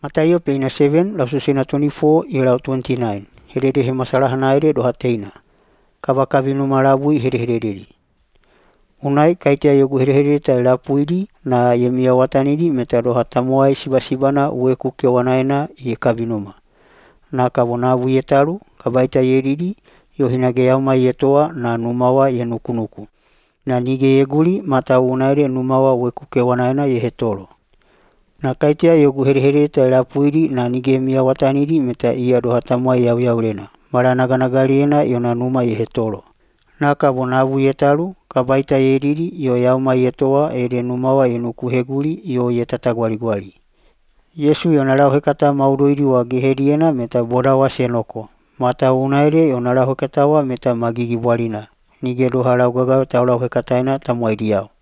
Mataio peina 7 laususina 24 ilau 29. Hedede he masalahana ere doha teina. Kavakavinuma lavui herehereri. Unai kaitia iogu herehereta lapuidi na yemia watanidi meta doha tamoai sibasibana ueku kewanaena ye kavinuma. Na kavonavu yetaru, kabaita yeridi, yohinage yauma yetoa na numawa ye nukunuku. Na nige yeguli mata unaire numawa ueku kewanaena ye hetolo. Na kaitia iogu herehereta lapuidi na nige mia watanidi meta ia doha tamoai yaurena. Mara naganagaliena yona numa ye hetolo. Na kavonavu yetaru, kabaita yeridi yo yauma yetoa ere numawa ye nukuheguli yo ye tatagwaligwali. Yesu yona lauhekata maudoidi wa gehediena meta bodawa senoko. Mata unaire yona lauhekatawa meta magigi bwalina. Nige doha laugaga tau lauhekataina tamuaidiau.